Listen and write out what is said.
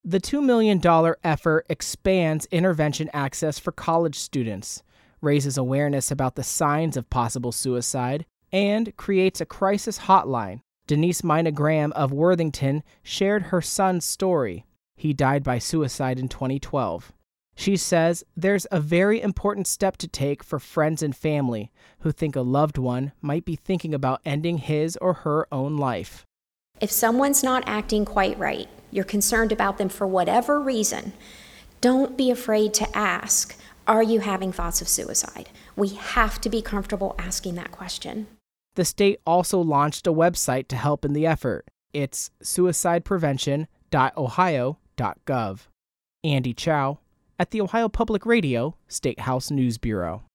The $2 million effort expands intervention access for college students, raises awareness about the signs of possible suicide, and creates a crisis hotline. Denise Mina Graham of Worthington shared her son's story. He died by suicide in 2012. She says there's a very important step to take for friends and family who think a loved one might be thinking about ending his or her own life. If someone's not acting quite right, you're concerned about them for whatever reason, don't be afraid to ask, are you having thoughts of suicide? We have to be comfortable asking that question. The state also launched a website to help in the effort. It's suicideprevention.ohio.gov. Andy Chow at the Ohio Public Radio State House News Bureau.